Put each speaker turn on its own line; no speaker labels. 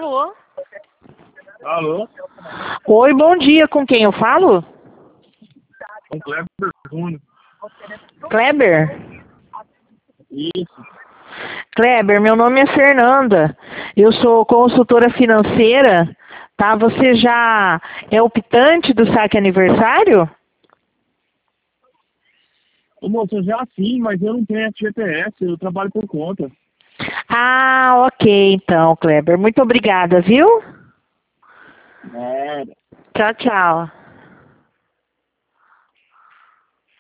Alô?
Alô?
Oi, bom dia. Com quem eu falo?
Com Kleber Júnior.
Kleber?
Isso.
Kleber, meu nome é Fernanda. Eu sou consultora financeira. Tá? Você já é optante do saque aniversário?
Ô, moço, eu já sim, mas eu não tenho FGTS, eu trabalho por conta.
Ah, ok então, Kleber. Muito obrigada, viu?
Nada.
Tchau, tchau.